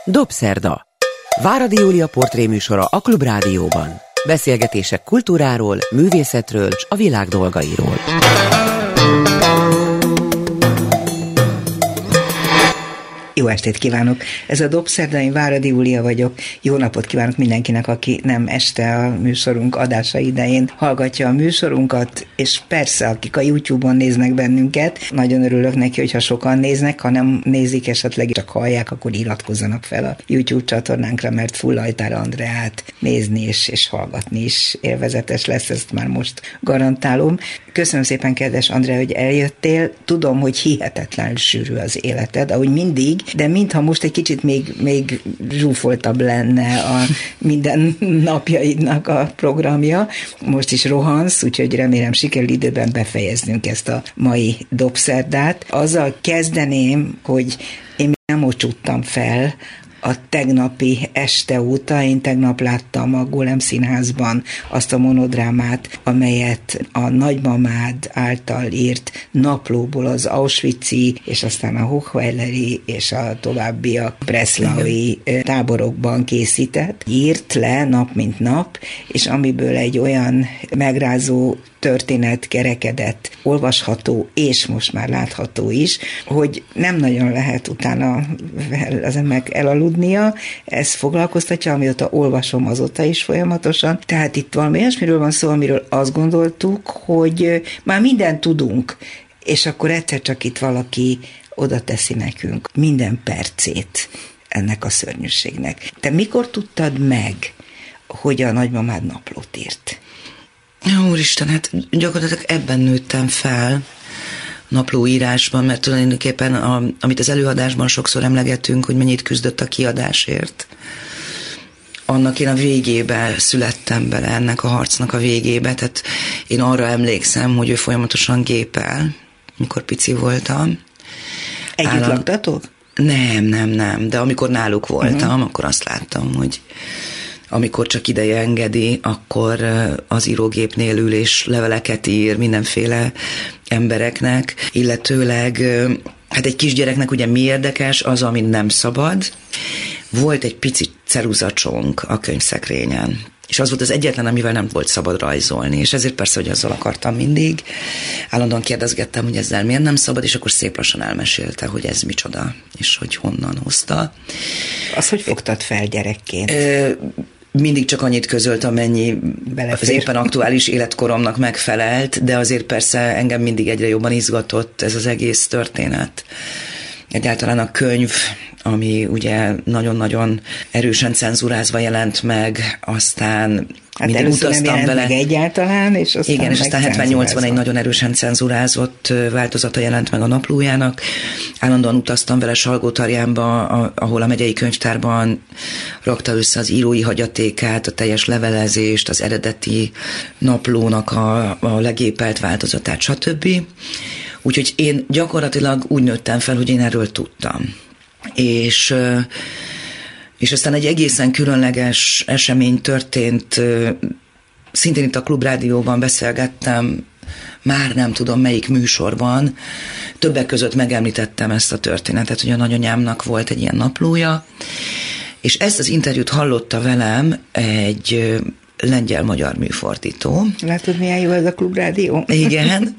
Dobszerda. Váradi Júlia portréműsora a Klubrádióban. Beszélgetések kultúráról, művészetről és a világ dolgairól. Jó estét kívánok! Ez a Dobszerda, én Váradi Júlia vagyok. Jó napot kívánok mindenkinek, aki nem este a műsorunk adása idején hallgatja a műsorunkat, és persze, akik a YouTube-on néznek bennünket, nagyon örülök neki, hogyha sokan néznek, ha nem nézik, esetleg csak hallják, akkor iratkozzanak fel a YouTube csatornánkra, mert Fullajtár Andreát nézni és hallgatni is élvezetes lesz, ezt már most garantálom. Köszönöm szépen, kedves Andrea, hogy eljöttél. Tudom, hogy hihetetlenül sűrű az életed, ahogy mindig, de mintha most egy kicsit még zsúfoltabb lenne a minden napjaidnak a programja. Most is rohansz, úgyhogy remélem sikerül időben befejeznünk ezt a mai Dobszerdát. Azzal kezdeném, hogy én nem ocsuttam fel a tegnapi este óta. Én tegnap láttam a Golem Színházban azt a monodrámát, amelyet a nagymamád által írt naplóból az auschwitzi, és aztán a hochweileri és a továbbiak breslaui táborokban készített. Írt le nap mint nap, és amiből egy olyan megrázó történet kerekedett, olvasható, és most már látható is, hogy nem nagyon lehet utána az emberek elaludnia. Ez foglalkoztatja, amióta olvasom, azóta is folyamatosan. Tehát itt valami olyasmiről van szó, amiről azt gondoltuk, hogy már mindent tudunk, és akkor egyszer csak itt valaki oda teszi nekünk minden percét ennek a szörnyűségnek. Te mikor tudtad meg, hogy a nagymamád naplót írt? Úristen, hát gyakorlatilag ebben nőttem fel, naplóírásban, mert tulajdonképpen amit az előadásban sokszor emlegetünk, hogy mennyit küzdött a kiadásért, annak én a végébe születtem bele, ennek a harcnak a végébe, tehát én arra emlékszem, hogy ő folyamatosan gépel, mikor pici voltam. Együtt laktatok? Nem, de amikor náluk voltam, akkor azt láttam, hogy amikor csak ideje engedi, akkor az írógépnél ül és leveleket ír mindenféle embereknek, illetőleg hát egy kisgyereknek ugye mi érdekes, az, ami nem szabad. Volt egy pici ceruzacsonk a könyvszekrényen, és az volt az egyetlen, amivel nem volt szabad rajzolni, és ezért persze, hogy azzal akartam mindig. Állandóan kérdezgettem, hogy ezzel miért nem szabad, és akkor szép lassan elmesélte, hogy ez micsoda, és hogy honnan hozta. Azt hogy fogtad fel gyerekként? Mindig csak annyit közölt, amennyi belefér. Az éppen aktuális életkoromnak megfelelt, de azért persze engem mindig egyre jobban izgatott ez az egész történet. Egyáltalán a könyv, ami ugye nagyon-nagyon erősen cenzurázva jelent meg, aztán hát mindig utaztam vele. Egyáltalán, és aztán igen, és aztán 78-ban egy nagyon erősen cenzurázott változata jelent meg a naplójának. Állandóan utaztam vele Salgótarjánba, ahol a megyei könyvtárban rakta össze az írói hagyatékát, a teljes levelezést, az eredeti naplónak a legépelt változatát, stb. Úgyhogy én gyakorlatilag úgy nőttem fel, hogy én erről tudtam. És aztán egy egészen különleges esemény történt, szintén itt a Klubrádióban beszélgettem, már nem tudom melyik műsorban, többek között megemlítettem ezt a történetet, hogy a nagyanyámnak volt egy ilyen naplója, és ezt az interjút hallotta velem egy lengyel-magyar műfordító. Látod, milyen jó ez a Klubrádió? Igen,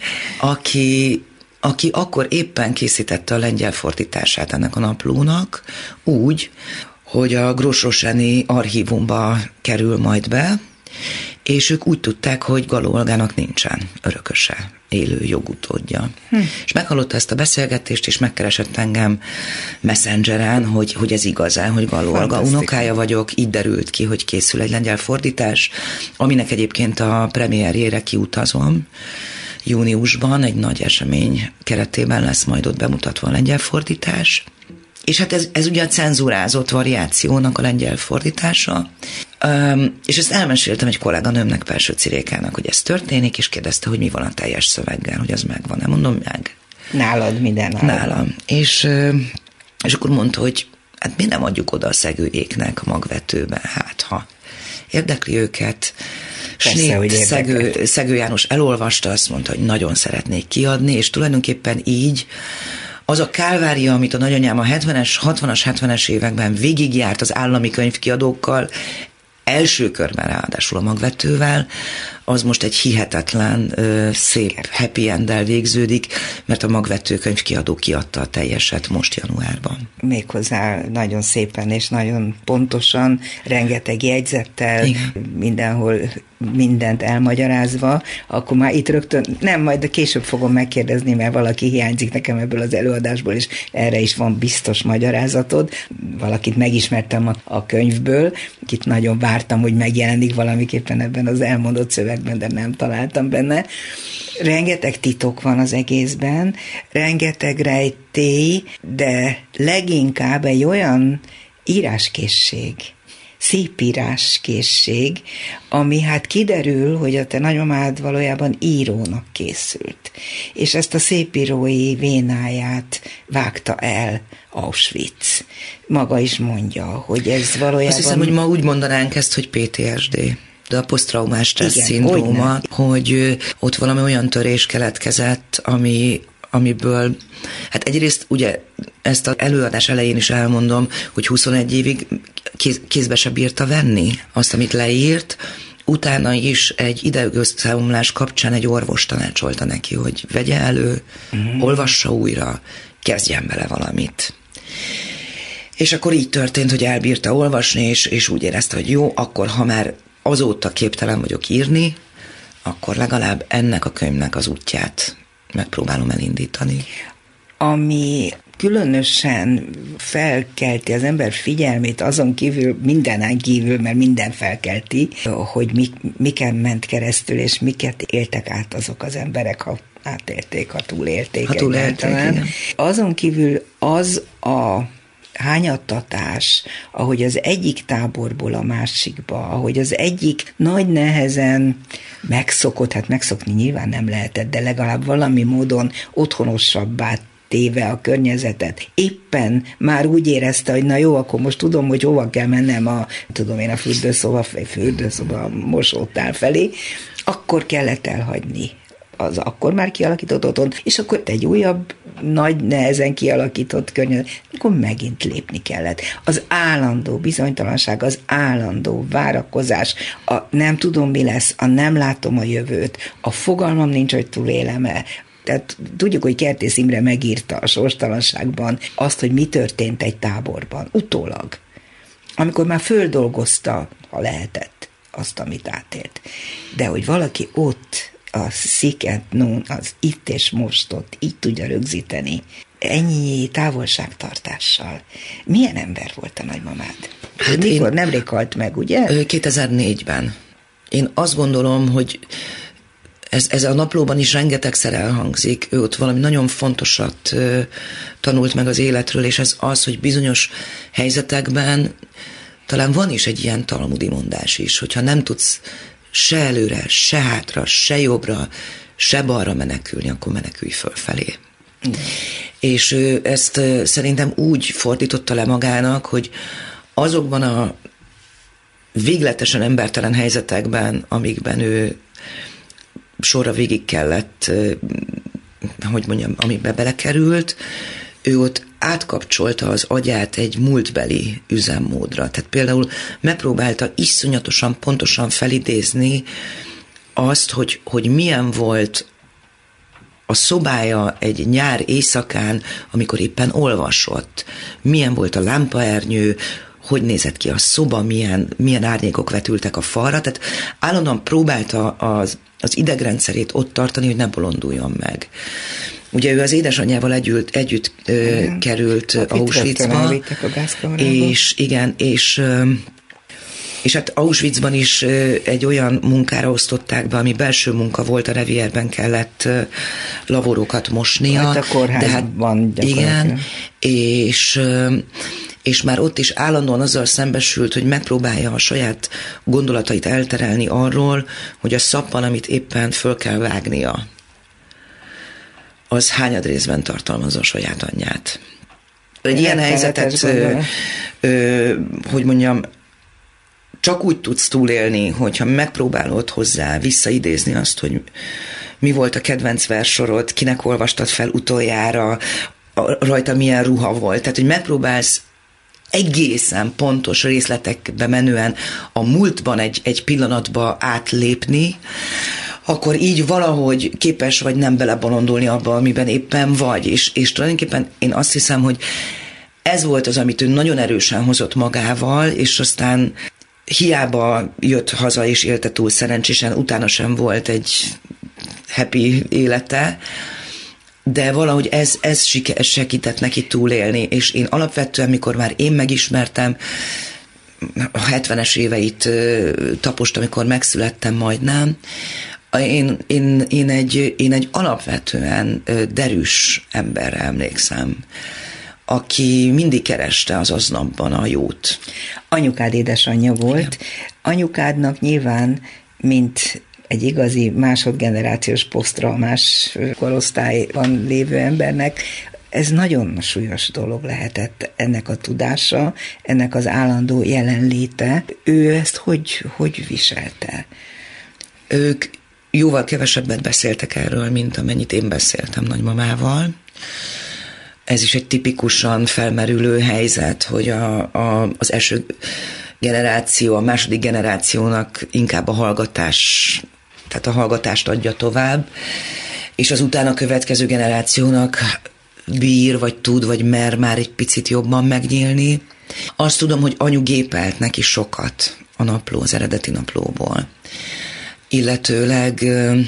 aki akkor éppen készítette a lengyel fordítását ennek a naplónak, úgy, hogy a Gross-Roséni archívumba kerül majd be, és ők úgy tudták, hogy Galló Olgának nincsen örököse, élő jogutódja. És meghallotta ezt a beszélgetést, és megkeresett engem Messengeren, hogy ez igaz-e, hogy Galló Olga unokája vagyok. Így derült ki, hogy készül egy lengyel fordítás, aminek egyébként a premierjére kiutazom. Júniusban egy nagy esemény keretében lesz majd ott bemutatva a lengyel fordítás. És hát ez ugye a cenzurázott variációnak a lengyel fordítása. És ezt elmeséltem egy kolléganőmnek, Pelső Cirékának, hogy ez történik, és kérdezte, hogy mi van a teljes szöveggel, hogy az megvan-e. Mondom, meg. Nálad minden nálam. És akkor mondta, hogy hát mi nem adjuk oda a szegőjéknek a magvetőbe, hát ha érdekli őket. Szegő János elolvasta, azt mondta, hogy nagyon szeretnék kiadni, és tulajdonképpen így az a kálvária, amit a nagyanyám a 60-as, 70-es években végigjárt az állami könyvkiadókkal, első körben ráadásul a Magvetővel, az most egy hihetetlen, szép happy end-del végződik, mert a Magvető könyvkiadó kiadta a teljeset most januárban. Méghozzá nagyon szépen és nagyon pontosan, rengeteg jegyzettel, igen, mindenhol mindent elmagyarázva, akkor már itt rögtön, nem, majd később fogom megkérdezni, mert valaki hiányzik nekem ebből az előadásból, és erre is van biztos magyarázatod. Valakit megismertem a könyvből, akit nagyon vártam, hogy megjelenik valamiképpen ebben az elmondott szövegben, de nem találtam benne. Rengeteg titok van az egészben, rengeteg rejtély, de leginkább egy olyan íráskészség, szépíráskészség, ami hát kiderül, hogy a te nagymamád valójában írónak készült. És ezt a szépírói vénáját vágta el Auschwitz. Maga is mondja, hogy ez valójában... Azt hiszem, hogy ma úgy mondanánk ezt, hogy PTSD. De a posztraumás stressz szindróma, hogy ott valami olyan törés keletkezett, amiből, hát egyrészt ugye ezt az előadás elején is elmondom, hogy 21 évig kézbe se bírta venni azt, amit leírt, utána is egy idegösszeomlás kapcsán egy orvos tanácsolta neki, hogy vegye elő, olvassa újra, kezdjen bele valamit. És akkor így történt, hogy elbírta olvasni, és úgy érezte, hogy jó, akkor ha már azóta képtelen vagyok írni, akkor legalább ennek a könyvnek az útját megpróbálom elindítani. Ami különösen felkelti az ember figyelmét, azon kívül, mindenen kívül, mert minden felkelti, hogy miken ment keresztül, és miket éltek át azok az emberek, ha átélték, ha túlélték egyáltalán. Azon kívül az a hányattatás, ahogy az egyik táborból a másikba, ahogy az egyik nagy nehezen megszokott, hát megszokni nyilván nem lehetett, de legalább valami módon otthonosabbá téve a környezetet. Éppen már úgy érezte, hogy na jó, akkor most tudom, hogy hova kell mennem a fürdőszoba mosótál felé, akkor kellett elhagyni az akkor már kialakított otthon, és akkor egy újabb, nagy nehezen kialakított környezet, akkor megint lépni kellett. Az állandó bizonytalanság, az állandó várakozás, a nem tudom, mi lesz, a nem látom a jövőt, a fogalmam nincs, hogy túlélem-e. Tehát tudjuk, hogy Kertész Imre megírta a Sorstalanságban azt, hogy mi történt egy táborban, utólag, amikor már földolgozta, ha lehetett, azt, amit átélt. De hogy valaki ott a sziket, az itt és mostot így tudja rögzíteni, ennyi távolságtartással. Milyen ember volt a nagymamád? Hát mikor? Nemrég halt meg, ugye? 2004-ben. Én azt gondolom, hogy ez a naplóban is rengetegszer elhangzik. Ő ott valami nagyon fontosat tanult meg az életről, és ez az, hogy bizonyos helyzetekben talán van is egy ilyen talmudi mondás is, hogyha nem tudsz se előre, se hátra, se jobbra, se balra menekülni, akkor menekülj fölfelé. És ő ezt szerintem úgy fordította le magának, hogy azokban a végletesen embertelen helyzetekben, amikben ő sorra végig kellett, hogy mondjam, amiben belekerült, ő ott átkapcsolta az agyát egy múltbeli üzemmódra. Tehát például megpróbálta iszonyatosan pontosan felidézni azt, hogy milyen volt a szobája egy nyár éjszakán, amikor éppen olvasott. Milyen volt a lámpaernyő, hogy nézett ki a szoba, milyen árnyékok vetültek a falra. Tehát állandóan próbálta az idegrendszerét ott tartani, hogy ne bolonduljon meg. Ugye ő az édesanyjával együtt került Auschwitzba, és igen, és hát Auschwitzban is egy olyan munkára osztották be, ami belső munka volt, a revierben kellett lavorokat mosnia. Hát a kórházban igen, és már ott is állandóan azzal szembesült, hogy megpróbálja a saját gondolatait elterelni arról, hogy a szappan, amit éppen föl kell vágnia, az hányad részben tartalmazza a saját anyját. Egy ilyen helyzetet, hogy mondjam, csak úgy tudsz túlélni, hogyha megpróbálod hozzá visszaidézni azt, hogy mi volt a kedvenc versorod, kinek olvastad fel utoljára, rajta milyen ruha volt. Tehát, hogy megpróbálsz egészen pontos részletekbe menően a múltban egy pillanatba átlépni, akkor így valahogy képes vagy nem belebolondulni abba, amiben éppen vagy. És tulajdonképpen én azt hiszem, hogy ez volt az, amit ő nagyon erősen hozott magával, és aztán hiába jött haza és élte túl szerencsésen, utána sem volt egy happy élete, de valahogy ez segített neki túlélni, és én alapvetően, mikor már én megismertem, a 70-es éveit tapostam, amikor megszülettem majdnem, én egy alapvetően derűs emberre emlékszem, aki mindig kereste az aznapban a jót. Anyukád édesanyja volt. Igen. Anyukádnak nyilván, mint egy igazi másodgenerációs posztraumás korosztályban lévő embernek, ez nagyon súlyos dolog lehetett, ennek a tudása, ennek az állandó jelenléte. Ő ezt hogy viselte? Ők jóval kevesebbet beszéltek erről, mint amennyit én beszéltem nagymamával. Ez is egy tipikusan felmerülő helyzet, hogy az első generáció, a második generációnak inkább a hallgatás, tehát a hallgatást adja tovább, és az utána következő generációnak bír, vagy tud, vagy mer már egy picit jobban megnyílni. Azt tudom, hogy anyu gépelt neki sokat a napló, az eredeti naplóból. Illetőleg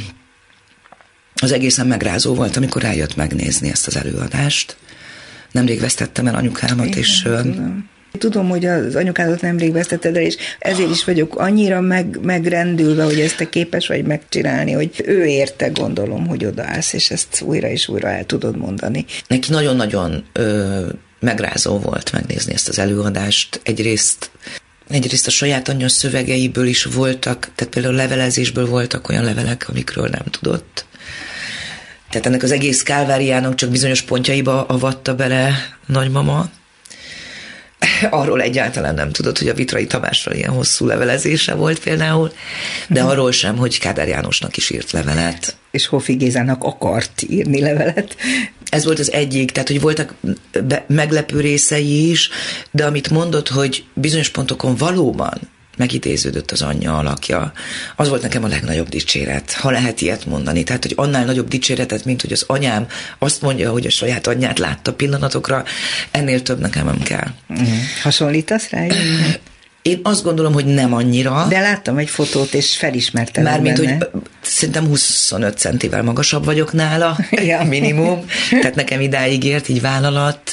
az egészen megrázó volt, amikor eljött megnézni ezt az előadást. Nemrég vesztettem el anyukámat, és... Tudom, hogy az anyukádat nemrég vesztetted el, és ezért is vagyok annyira megrendülve, hogy ezt te képes vagy megcsinálni, hogy ő érte, gondolom, hogy odaállsz, és ezt újra és újra el tudod mondani. Neki nagyon-nagyon megrázó volt megnézni ezt az előadást. Egyrészt a saját anyja szövegeiből is voltak, tehát például levelezésből voltak olyan levelek, amikről nem tudott. Tehát ennek az egész kálváriának csak bizonyos pontjaiba avatta bele nagymama. Arról egyáltalán nem tudott, hogy a Vitrai Tamásról ilyen hosszú levelezése volt például, de arról sem, hogy Kádár Jánosnak is írt levelet. És Hofi Gézának akart írni levelet. Ez volt az egyik, tehát hogy voltak meglepő részei is, de amit mondott, hogy bizonyos pontokon valóban megidéződött az anyja alakja, az volt nekem a legnagyobb dicséret, ha lehet ilyet mondani. Tehát, hogy annál nagyobb dicséretet, mint hogy az anyám azt mondja, hogy a saját anyját látta pillanatokra, ennél több nekem nem kell. Hasonlítasz rá? Én azt gondolom, hogy nem annyira. De láttam egy fotót, és felismertem benne. Mármint, hogy szerintem 25 centivel magasabb vagyok nála, ja. Minimum. Tehát nekem idáig ért, így vállalat.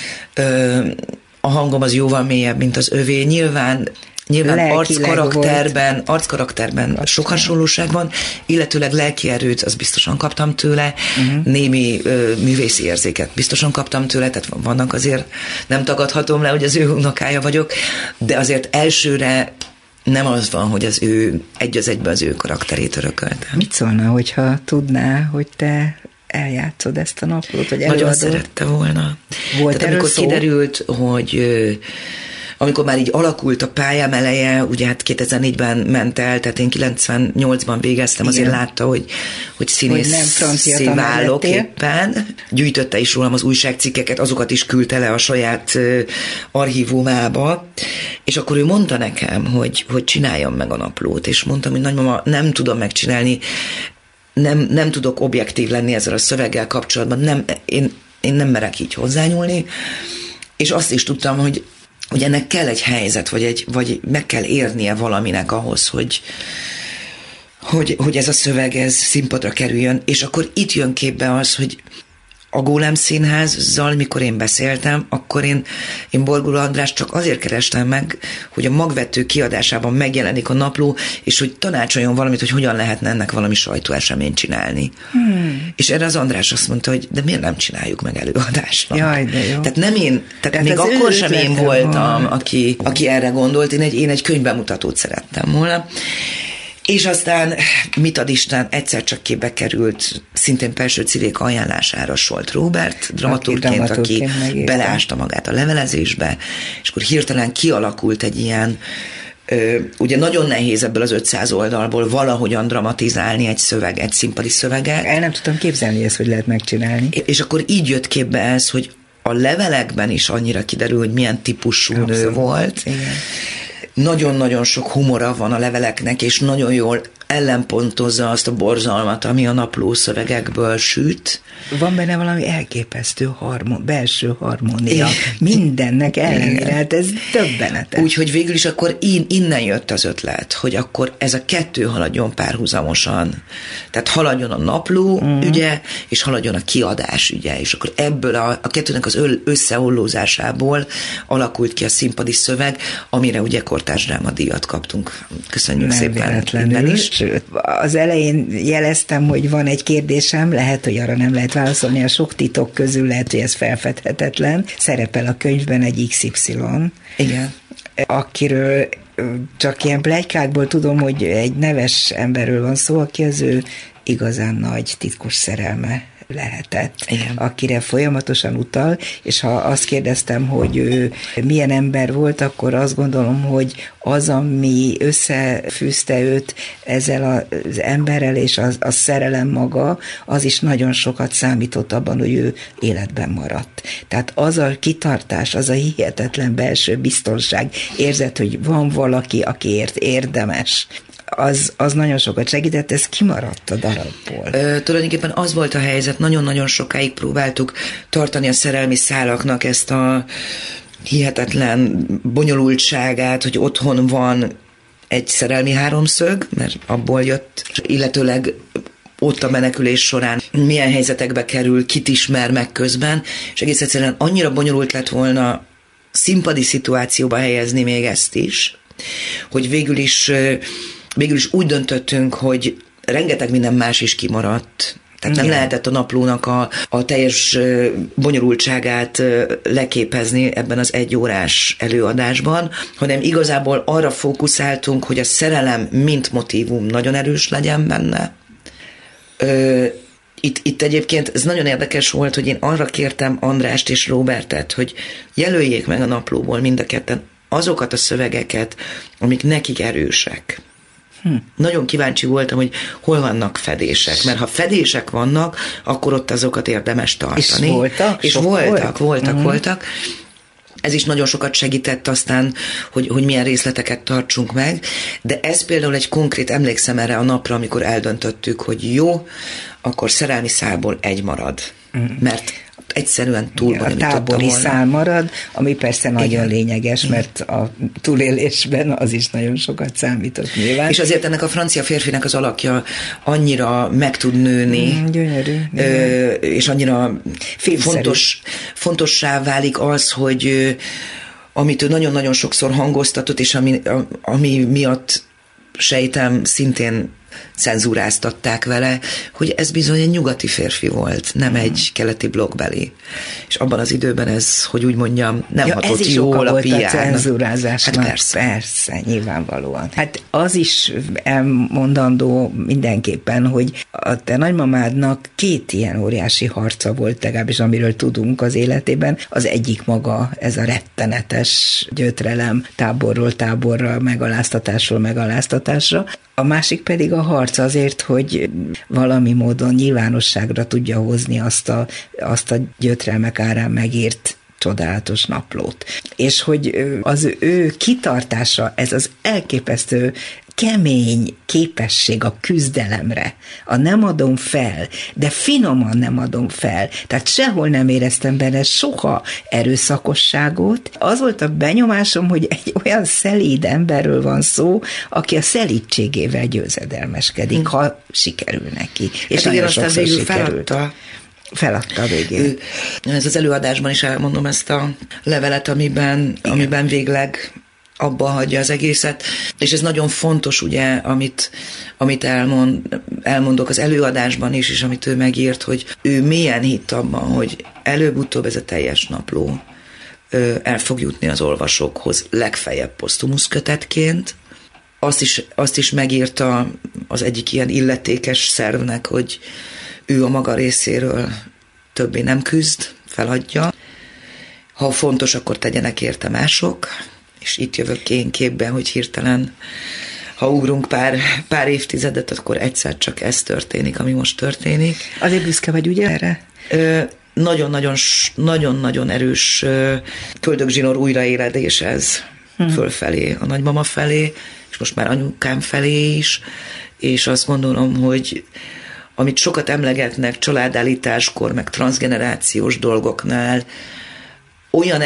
A hangom az jóval mélyebb, mint az övé. Nyilván arckarakterben sok hasonlóság van, illetőleg lelki erőt, azt biztosan kaptam tőle, némi művészi érzéket biztosan kaptam tőle, tehát vannak azért, nem tagadhatom le, hogy az ő unokája vagyok, de azért elsőre nem az van, hogy az ő egy az egyben az ő karakterét örököltem. Mit szólna, hogyha tudná, hogy te eljátszod ezt a naplót, vagy előadod? Nagyon szerette volna. Volt tehát amikor kiderült, hogy amikor már így alakult a pályám eleje, ugye hát 2004-ben ment el, tehát én 98-ban végeztem, azért látta, hogy színészé válok éppen. Gyűjtötte is rólam az újságcikkeket, azokat is küldte le a saját archívumába, és akkor ő mondta nekem, hogy csináljam meg a naplót, és mondtam, hogy nagymama, nem tudom megcsinálni, nem tudok objektív lenni ezzel a szöveggel kapcsolatban, én nem merek így hozzányúlni, és azt is tudtam, hogy ennek kell egy helyzet, vagy meg kell érnie valaminek ahhoz, hogy ez a szöveg ez színpadra kerüljön, és akkor itt jön képbe az, hogy a Gólem Színházzal, mikor én beszéltem, akkor én Borguló András csak azért kerestem meg, hogy a magvető kiadásában megjelenik a napló, és hogy tanácsoljon valamit, hogy hogyan lehetne ennek valami sajtóeseményt csinálni. És erre az András azt mondta, hogy de miért nem csináljuk meg előadásnak? Jaj, de jó. Tehát nem én, tehát még akkor sem én voltam, aki erre gondolt, én egy könyvbemutatót szerettem volna. És aztán, mit ad Isten, egyszer csak képbe került szintén Pelső Ciléka ajánlására Solt Róbert, dramaturgként, aki beleásta magát a levelezésbe, és akkor hirtelen kialakult egy ilyen Ugye nagyon nehéz ebből az 500 oldalból valahogyan dramatizálni egy színpadi szöveget. El nem tudtam képzelni ezt, hogy lehet megcsinálni. És akkor így jött képbe ez, hogy a levelekben is annyira kiderül, hogy milyen típusú nő volt. Igen. Nagyon-nagyon sok humora van a leveleknek, és nagyon jól ellenpontozza azt a borzalmat, ami a naplószövegekből süt. Van benne valami elképesztő belső harmónia. Mindennek ellenére, hát ez döbbenetes. Úgyhogy végül is akkor innen jött az ötlet, hogy akkor ez a kettő haladjon párhuzamosan. Tehát haladjon a napló ügye, és haladjon a kiadás ügye. És akkor ebből a kettőnek az összeollózásából alakult ki a színpadi szöveg, amire ugye kortárs drámadíjat kaptunk. Köszönjük nem szépen innen is. Sőt, az elején jeleztem, hogy van egy kérdésem, lehet, hogy arra nem lehet válaszolni, a sok titok közül lehet, hogy ez felfedhetetlen. Szerepel a könyvben egy XY. Igen. Akiről csak ilyen pletykákból tudom, hogy egy neves emberről van szó, aki az ő igazán nagy titkos szerelme lehetett, igen, akire folyamatosan utal, és ha azt kérdeztem, hogy ő milyen ember volt, akkor azt gondolom, hogy az, ami összefűzte őt ezzel az emberrel, és a szerelem maga, az is nagyon sokat számított abban, hogy ő életben maradt. Tehát az a kitartás, az a hihetetlen belső biztonság, érzet, hogy van valaki, akiért érdemes, az nagyon sokat segített, ez kimaradt a darabból. Tulajdonképpen az volt a helyzet, nagyon-nagyon sokáig próbáltuk tartani a szerelmi szálaknak ezt a hihetetlen bonyolultságát, hogy otthon van egy szerelmi háromszög, mert abból jött, illetőleg ott a menekülés során milyen helyzetekbe kerül, kit ismer meg közben, és egész egyszerűen annyira bonyolult lett volna színpadi szituációba helyezni még ezt is, hogy végül is úgy döntöttünk, hogy rengeteg minden más is kimaradt. Tehát nem lehetett a naplónak a teljes bonyolultságát leképezni ebben az 1 órás előadásban, hanem igazából arra fókuszáltunk, hogy a szerelem mint motívum nagyon erős legyen benne. Itt egyébként ez nagyon érdekes volt, hogy én arra kértem Andrást és Róbertet, hogy jelöljék meg a naplóból mind a ketten azokat a szövegeket, amik nekik erősek. Nagyon kíváncsi voltam, hogy hol vannak fedések, mert ha fedések vannak, akkor ott azokat érdemes tartani. És voltak? És voltak. Ez is nagyon sokat segített aztán, hogy milyen részleteket tartsunk meg, de ez például egy konkrét, emlékszem erre a napra, amikor eldöntöttük, hogy jó, akkor szerelmi szálból 1 marad. Mert egyszerűen túlbonyolította volna. A tábori szál marad, ami persze nagyon lényeges, mert a túlélésben az is nagyon sokat számított nyilván. És azért ennek a francia férfinek az alakja annyira meg tud nőni, gyönyörű. És annyira fontossá válik az, hogy amit ő nagyon-nagyon sokszor hangoztatott, és ami miatt sejtem szintén cenzúráztatták vele, hogy ez bizony egy nyugati férfi volt, nem egy keleti blokkbeli. És abban az időben ez, hogy úgy mondjam, nem hatott jól a PR-nak. A cenzúrázásnak. Hát persze, nyilvánvalóan. Hát az is elmondandó mindenképpen, hogy a te nagymamádnak 2 ilyen óriási harca volt, legalábbis amiről tudunk az életében. Az egyik maga ez a rettenetes gyötrelem táborról táborra, megaláztatásról megaláztatásra. A másik pedig a harc azért, hogy valami módon nyilvánosságra tudja hozni azt a gyötrelmek árán megírt csodálatos naplót. És hogy az ő kitartása, ez az elképesztő kemény képesség a küzdelemre, a nem adom fel, de finoman nem adom fel. Tehát sehol nem éreztem benne soha erőszakosságot. Az volt a benyomásom, hogy egy olyan szelíd emberről van szó, aki a szelídségével győzedelmeskedik, ha sikerül neki. És hát igen, aztán végül feladta a végén. Ez az előadásban is elmondom ezt a levelet, amiben végleg abba hagyja az egészet, és ez nagyon fontos, ugye, amit elmondok az előadásban is, és amit ő megírt, hogy ő mélyen hitt abban, hogy előbb-utóbb ez a teljes napló el fog jutni az olvasókhoz, legfeljebb posztumusz kötetként. Azt is megírta az egyik ilyen illetékes szervnek, hogy ő a maga részéről többé nem küzd, feladja. Ha fontos, akkor tegyenek érte mások, és itt jövök én képben, hogy hirtelen, ha ugrunk pár évtizedet, akkor egyszer csak ez történik, ami most történik. Azért büszke vagy ugye erre? Nagyon-nagyon erős köldögzsinór újraéledés ez fölfelé, a nagymama felé, és most már anyukám felé is, és azt gondolom, hogy amit sokat emlegetnek családállításkor, meg transzgenerációs dolgoknál, olyan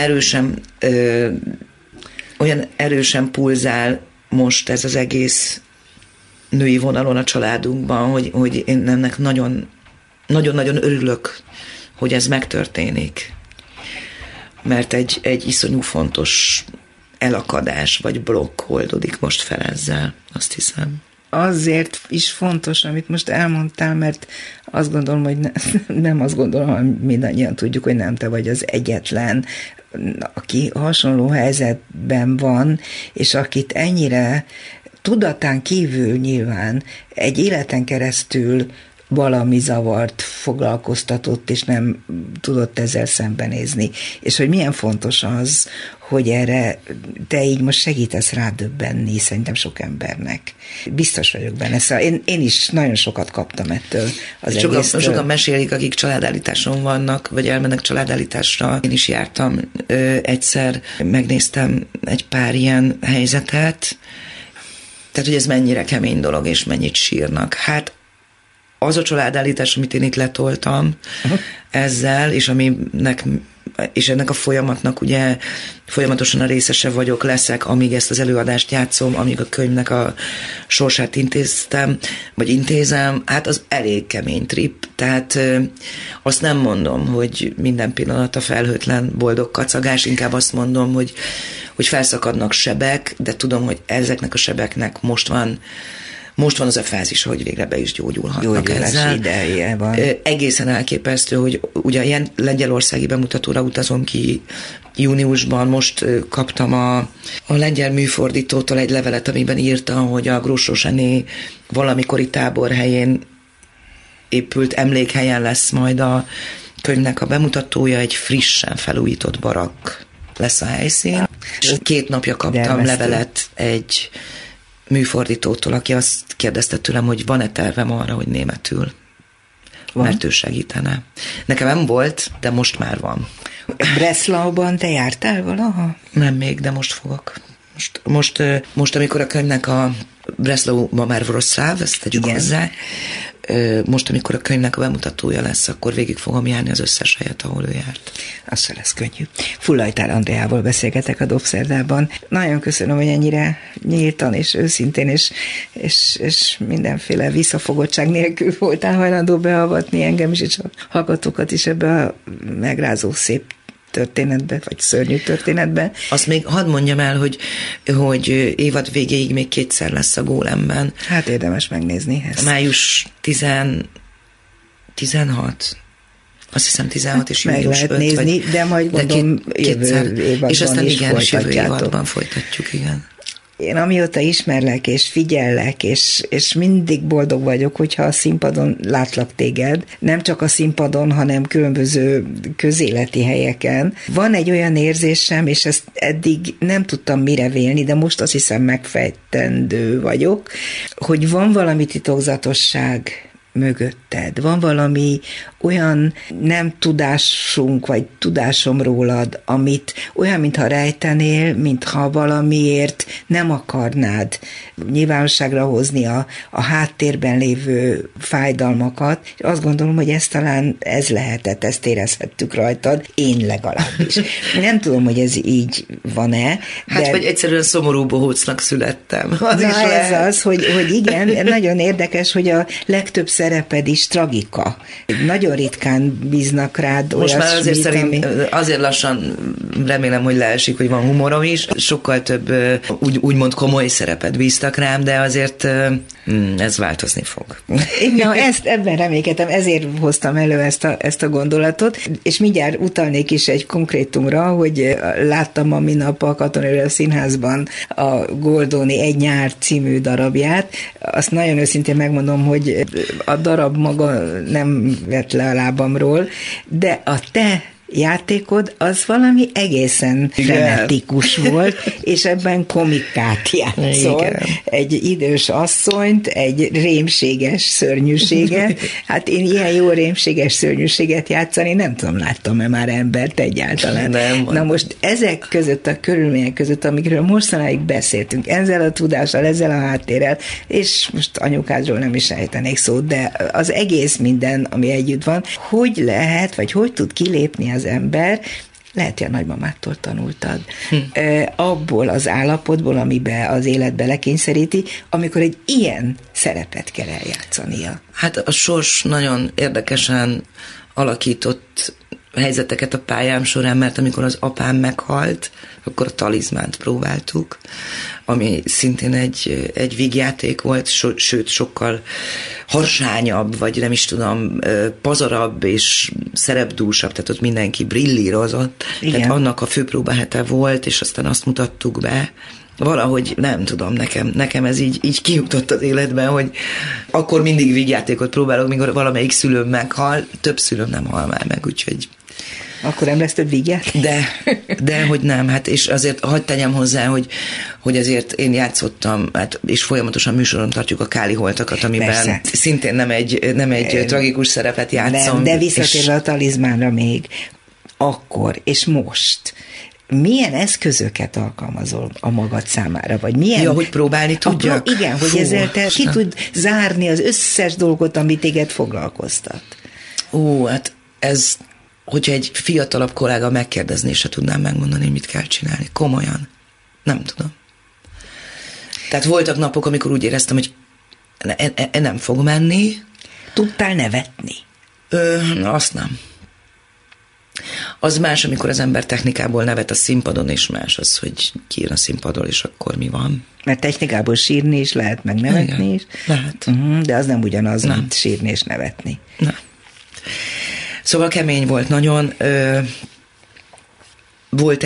erősen pulzál most ez az egész női vonalon a családunkban, hogy én ennek nagyon-nagyon örülök, hogy ez megtörténik. Mert egy iszonyú fontos elakadás vagy blokk oldódik most fel ezzel, azt hiszem. Azért is fontos, amit most elmondtál, mert azt gondolom, hogy nem azt gondolom, hogy mindannyian tudjuk, hogy nem te vagy az egyetlen, aki hasonló helyzetben van, és akit ennyire tudatán kívül nyilván egy életen keresztül valami zavart, foglalkoztatott, és nem tudott ezzel szembenézni. És hogy milyen fontos az, hogy erre te így most segítesz rádöbbenni szerintem sok embernek. Biztos vagyok benne. Szóval én is nagyon sokat kaptam ettől az egésztől. Sokan mesélik, akik családállításon vannak, vagy elmennek családállításra. Én is jártam egyszer, megnéztem egy pár ilyen helyzetet. Tehát, hogy ez mennyire kemény dolog, és mennyit sírnak. Hát az a családállítás, amit én itt letoltam ezzel, és ennek a folyamatnak ugye folyamatosan a részese leszek, amíg ezt az előadást játszom, amíg a könyvnek a sorsát intézem, hát az elég kemény trip. Tehát azt nem mondom, hogy minden pillanat a felhőtlen boldog kacagás, inkább azt mondom, hogy felszakadnak sebek, de tudom, hogy ezeknek a sebeknek most van az a fázis, hogy végre be is gyógyulhatnak ezzel. Ideje van. Egészen elképesztő, hogy ugye ilyen lengyelországi bemutatóra utazom ki júniusban, most kaptam a lengyel műfordítótól egy levelet, amiben írta, hogy a Gross-Rosené valamikori táborhelyén épült emlékhelyen lesz majd a könyvnek a bemutatója, egy frissen felújított barakk lesz a helyszín. És 2 napja kaptam levelet egy műfordítótól, aki azt kérdezte tőlem, hogy van-e tervem arra, hogy németül. Van? Mert ő segítene. Nekem nem volt, de most már van. Breslauban te jártál valaha? Nem még, de most fogok. Most amikor a könyvnek a Breslau ma már Wrocław, ezt tegyük hozzá, most, amikor a könyvnek a bemutatója lesz, akkor végig fogom járni az összes helyet, ahol ő járt. Az se lesz könnyű. Fullajtár Andreával beszélgetek a Dobszerdában. Nagyon köszönöm, hogy ennyire nyíltan és őszintén és mindenféle visszafogottság nélkül voltál hajlandó beavatni engem is, és a hallgatókat is ebbe a megrázó szép történetbe, vagy szörnyű történetbe. Azt még hadd mondjam el, hogy évad végéig még 2-szer lesz a Gólemben. Hát érdemes megnézni ezt. Május 16. Azt hiszem 16 és július 5. Meg lehet nézni, de majd gondolom jövő évadban és aztán is igen, jövő folytatjátok. évadban folytatjuk, igen. Én amióta ismerlek és figyellek, és mindig boldog vagyok, hogyha a színpadon látlak téged, nem csak a színpadon, hanem különböző közéleti helyeken. Van egy olyan érzésem, és ezt eddig nem tudtam mire vélni, de most azt hiszem megfejtendő vagyok, hogy van valami titokzatosság mögötted. Van valami olyan nem tudásunk, vagy tudásom rólad, amit olyan, mintha rejtenél, mintha valamiért nem akarnád nyilvánosságra hozni a háttérben lévő fájdalmakat. És azt gondolom, hogy ez lehetett, ezt érezhettük rajtad, én legalábbis. Nem tudom, hogy ez így van-e. Hát, vagy egyszerűen szomorú bohócnak születtem. Az na, is ez az, hogy igen, nagyon érdekes, hogy a legtöbb szereped is tragika. Nagyon ritkán bíznak rád. Most már azért azért lassan remélem, hogy leesik, hogy van humorom is. Sokkal több úgymond komoly szerepet bíztak rám, de azért ez változni fog. Na, ebben remélkedem, ezért hoztam elő ezt a gondolatot, és mindjárt utalnék is egy konkrétumra, hogy láttam a minap a Katonai Színházban a Goldoni Egy nyár című darabját. Azt nagyon őszintén megmondom, hogy a darab maga nem vett le a lábamról, de a te játékod az valami egészen frenetikus volt, és ebben komikát játszol. Igen. Egy idős asszonyt, egy rémséges szörnyűséget. Hát én ilyen jó rémséges szörnyűséget játszani nem tudom, láttam-e már embert egyáltalán. Na most ezek között a körülmények között, amikről mostanáig beszéltünk, ezzel a tudással, ezzel a háttérrel, és most anyukádról nem is ejtenék szót, de az egész minden, ami együtt van, hogy lehet, vagy hogy tud kilépni az ember, lehet, hogy a nagymamától tanultad, abból az állapotból, amiben az életbe lekényszeríti, amikor egy ilyen szerepet kell eljátszania. Hát a sors nagyon érdekesen alakított helyzeteket a pályám során, mert amikor az apám meghalt, akkor a Talizmánt próbáltuk, ami szintén egy vígjáték volt, sőt sokkal harsányabb, vagy nem is tudom, pazarabb és szerepdúsabb, tehát ott mindenki brillírozott. Igen. Tehát annak a főpróbahete volt, és aztán azt mutattuk be. Valahogy nem tudom, nekem ez így kijutott az életben, hogy akkor mindig vígjátékot próbálok, mikor valamelyik szülőm meghal, több szülőm nem hal már meg, úgyhogy... Akkor nem lesz több vígjáték? De hogy nem, hát és azért hagyd tegyem hozzá, hogy azért én játszottam, hát, és folyamatosan műsoron tartjuk a Káli holtakat, amiben persze. Szintén nem egy tragikus szerepet játszom. Nem, de visszatérve a Talizmánra még, akkor és most milyen eszközöket alkalmazol a magad számára, vagy milyen... Ja, hogy próbálni tudjak? Igen, hogy ezzel te ki tud zárni az összes dolgot, ami téged foglalkoztat. Hát ez, hogyha egy fiatalabb kolléga megkérdezné, se tudnám megmondani, hogy mit kell csinálni. Komolyan. Nem tudom. Tehát voltak napok, amikor úgy éreztem, hogy nem fog menni. Tudtál nevetni? Azt nem. Az más, amikor az ember technikából nevet a színpadon, és más az, hogy kijön a színpadról, és akkor mi van. Mert technikából sírni is lehet, meg nevetni igen, is. Lehet. De az nem ugyanaz, nem. Mint sírni és nevetni. Nem. Szóval kemény volt nagyon. Volt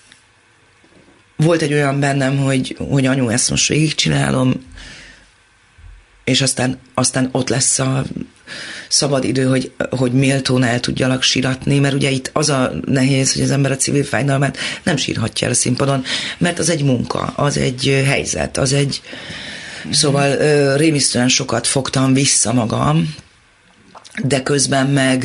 egy olyan bennem, hogy anyu, ezt most végigcsinálom, és aztán ott lesz a szabad idő, hogy méltón el tudjalak síratni, mert ugye itt az a nehéz, hogy az ember a civil fájdalmát nem sírhatja el a színpadon, mert az egy munka, az egy helyzet, az egy... Szóval rémisztően sokat fogtam vissza magam, de közben meg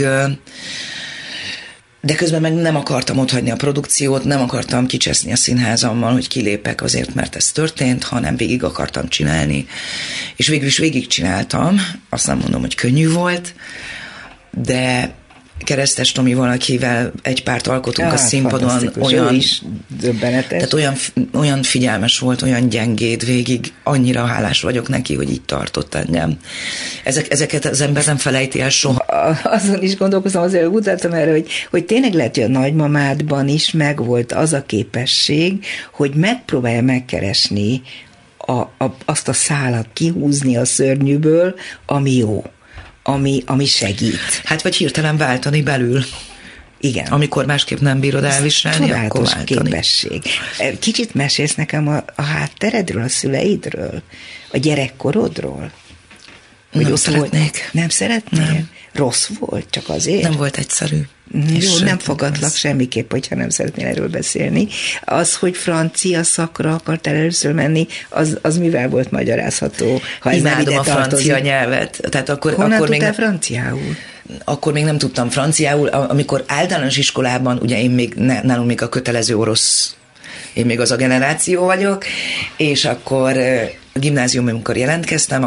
nem akartam otthagyni a produkciót, nem akartam kicseszni a színházammal, hogy kilépek azért, mert ez történt, hanem végig akartam csinálni. És végül is végigcsináltam, azt nem mondom, hogy könnyű volt, de Keresztes Tomival, akivel egy párt alkotunk a színpadon, olyan is döbbenetes. Tehát olyan figyelmes volt, olyan gyengéd végig, annyira hálás vagyok neki, hogy így tartott engem. Ezeket az ember nem felejti el soha. Azon is gondolkozom, azért utaltam erre, hogy tényleg lehet, hogy a nagymamádban is megvolt az a képesség, hogy megpróbálja megkeresni azt a szálat, kihúzni a szörnyűből, ami jó. Ami segít. Hát vagy hirtelen váltani belül. Igen. Amikor másképp nem bírod elviselni, akkor váltani. Képesség. Kicsit mesélsz nekem a hátteredről, a szüleidről, a gyerekkorodról? Nem szeretnék. Nem szeretnél? Nem. Rossz volt, csak azért? Nem volt egyszerű. Jó, nem fogadlak semmiképp, hogyha nem szeretnél erről beszélni. Az, hogy francia szakra akartál először menni, az mivel volt magyarázható? Ha imádom a francia nyelvet. Tehát honnan tudtál franciául? Akkor még nem tudtam franciául. Amikor általános iskolában, ugye nálunk még a kötelező orosz, én még az a generáció vagyok, és akkor a gimnáziumban, amikor jelentkeztem,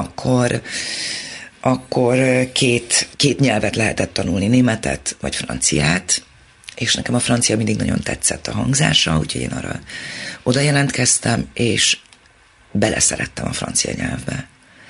akkor két nyelvet lehetett tanulni, németet vagy franciát, és nekem a francia mindig nagyon tetszett a hangzása, úgyhogy én arra oda jelentkeztem, és beleszerettem a francia nyelvbe.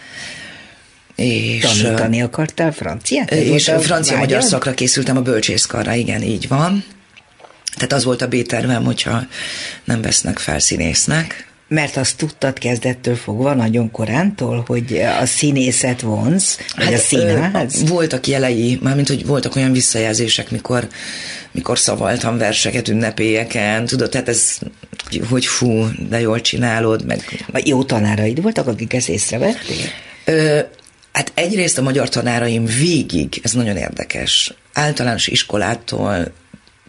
És tanítani akartál franciát? És francia-magyar szakra készültem a bölcsészkarra, igen, így van. Tehát az volt a B-tervem, hogyha nem vesznek fel színésznek. Mert azt tudtad kezdettől fogva, nagyon korántól, hogy a színészet vonz, vagy a színház? Voltak jelei, mármint, hogy voltak olyan visszajelzések, mikor szavaltam verseket ünnepélyeken, tudod, tehát ez, hogy fú, de jól csinálod, meg... Jó tanáraid voltak, akik ezt észrevették? Hát egyrészt a magyar tanáraim végig, ez nagyon érdekes, általános iskolától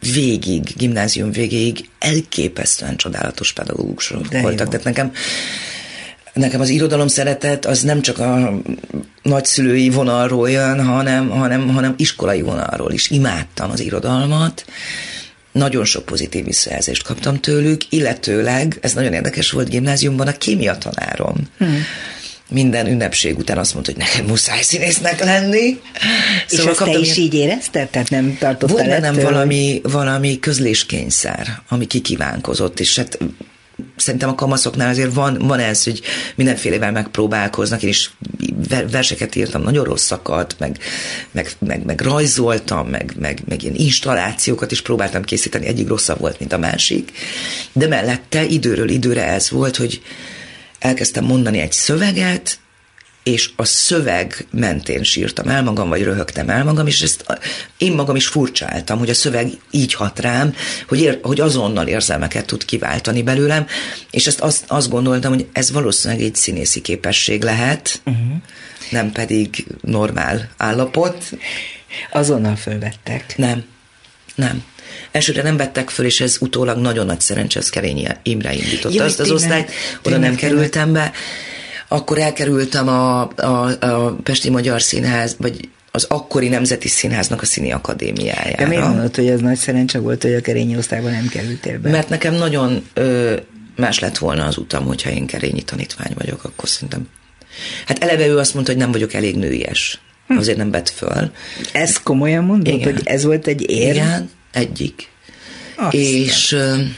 gimnázium végéig elképesztően csodálatos pedagógusok voltak. Tehát nekem az irodalom szeretet az nem csak a nagyszülői vonalról jön, hanem iskolai vonalról is. Imádtam az irodalmat, nagyon sok pozitív visszajelzést kaptam tőlük, illetőleg, ez nagyon érdekes volt gimnáziumban, a kémia tanárom. Minden ünnepség után azt mondta, hogy nekem muszáj színésznek lenni. És szóval ezt te is így érezted? Tehát nem tartottál volt bennem valami közléskényszer, ami kikívánkozott, és hát szerintem a kamaszoknál azért van ez, hogy mindenfélevel megpróbálkoznak, én is verseket írtam, nagyon rosszakat, meg rajzoltam, meg ilyen installációkat is próbáltam készíteni, egyik rosszabb volt, mint a másik, de mellette időről időre ez volt, hogy elkezdtem mondani egy szöveget, és a szöveg mentén sírtam el magam, vagy röhögtem el magam, és ezt én magam is furcsáltam, hogy a szöveg így hat rám, hogy azonnal érzelmeket tud kiváltani belőlem, és azt gondoltam, hogy ez valószínűleg egy színészi képesség lehet, nem pedig normál állapot. Azonnal fölvettek. Nem. Elsőre nem vettek föl, és ez utólag nagyon nagy szerencsé, az Kerényi Imre indította azt az osztályt, oda nem kerültem be. Akkor elkerültem a Pesti Magyar Színház, vagy az akkori Nemzeti Színháznak a Színi Akadémiájára. De miért mondod, hogy ez nagy szerencse volt, hogy a Kerényi osztályban nem kerültél be? Mert nekem nagyon más lett volna az utam, hogyha én Kerényi tanítvány vagyok, akkor szerintem. Hát eleve ő azt mondta, hogy nem vagyok elég nőies. Azért nem vett föl. Ezt komolyan mondod, igen. Hogy ez volt egy érv? Igen, egyik. És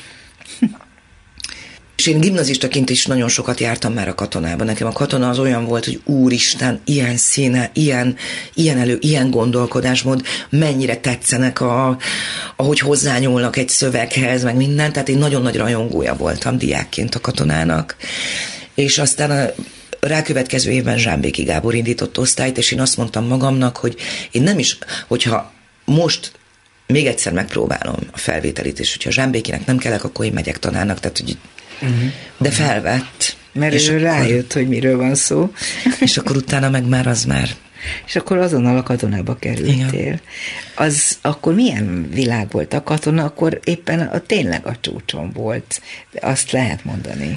én gimnazistaként is nagyon sokat jártam már a Katonában. Nekem a Katona az olyan volt, hogy úristen, ilyen színe, ilyen gondolkodásmód, mennyire tetszenek, ahogy hozzányúlnak egy szöveghez, meg minden. Tehát én nagyon nagy rajongója voltam diákként a Katonának. És aztán a rákövetkező évben Zsámbéki Gábor indított osztályt, és én azt mondtam magamnak, hogy én nem is, hogyha most még egyszer megpróbálom a felvételit, és hogyha Zsámbékinek nem kellek, akkor én megyek tanárnak, tehát hogy de felvett. Mert és ő rájött, hogy miről van szó. És akkor utána meg már az már. És akkor azonnal a Katonába kerültél. Igen. Az akkor milyen világ volt a Katona? Akkor éppen tényleg a csúcson volt. Azt lehet mondani.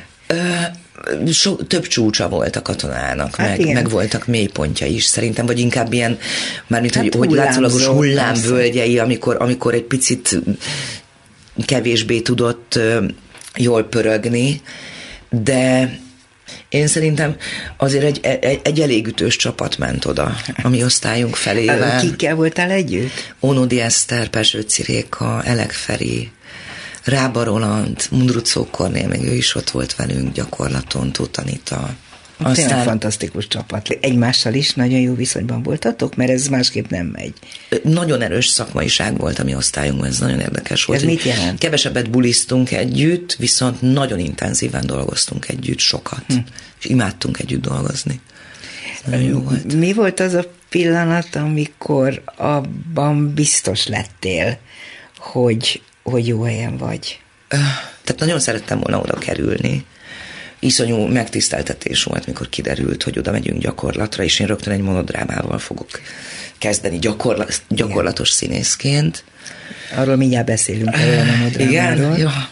Több csúcsa volt a Katonának, hát meg voltak mélypontja is szerintem, vagy inkább ilyen, mármint hát hogy látszólagos hullámvölgyei, amikor egy picit kevésbé tudott jól pörögni, de én szerintem azért egy elég ütős csapat ment oda, a mi osztályunk felével. Kikkel voltál együtt? Ónodi Eszter, Pezsőci Réka, Elek Feri, Rába Roland, Mundruczó Kornél, még ő is ott volt velünk gyakorlaton, Tóth Anita. Aztán fantasztikus csapat. Egymással is nagyon jó viszonyban voltatok, mert ez másképp nem megy. Nagyon erős szakmaiság volt a mi osztályunkban, ez nagyon érdekes volt. Ez mit jelent? Kevesebbet bulisztunk együtt, viszont nagyon intenzíven dolgoztunk együtt, sokat. És imádtunk együtt dolgozni. Nagyon jó volt. Mi volt az a pillanat, amikor abban biztos lettél, hogy jó helyen vagy? Tehát nagyon szerettem volna oda kerülni. Iszonyú megtiszteltetés volt, mikor kiderült, hogy oda megyünk gyakorlatra, és én rögtön egy monodrámával fogok kezdeni gyakorlatos színészként. Arról mindjárt beszélünk, a monodrámáról. Igen, ja.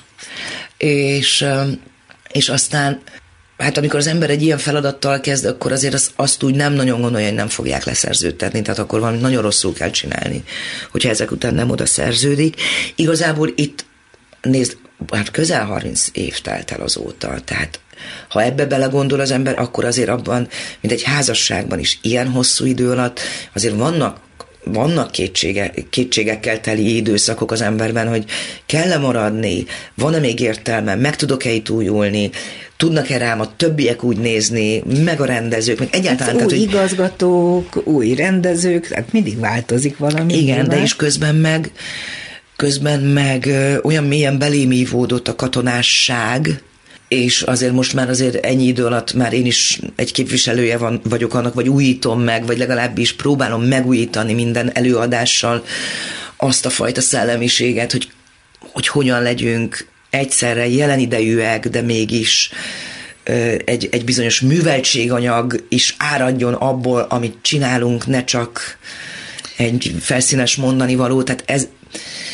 És aztán, hát amikor az ember egy ilyen feladattal kezd, akkor azért azt úgy nem nagyon gondolja, hogy nem fogják leszerződtetni, tehát akkor valami nagyon rosszul kell csinálni, hogyha ezek után nem oda szerződik. Igazából itt, nézd, hát közel 30 év telt el azóta, tehát ha ebbe belegondol az ember, akkor azért abban, mint egy házasságban is ilyen hosszú idő alatt, azért vannak kétségekkel teli időszakok az emberben, hogy kell-e maradni, van-e még értelme, meg tudok-e itt újulni, tudnak-e rám a többiek úgy nézni, meg a rendezők, meg egyáltalán... Hát új igazgatók, új rendezők, tehát mindig változik valami. Igen, de is közben meg olyan mélyen belém ívódott a katonásság, és azért most már azért ennyi idő alatt már én is egy képviselője vagyok annak, vagy újítom meg, vagy legalábbis próbálom megújítani minden előadással azt a fajta szellemiséget, hogy hogyan legyünk egyszerre jelen idejűek, de mégis egy bizonyos műveltséganyag is áradjon abból, amit csinálunk, ne csak egy felszínes mondani való. Tehát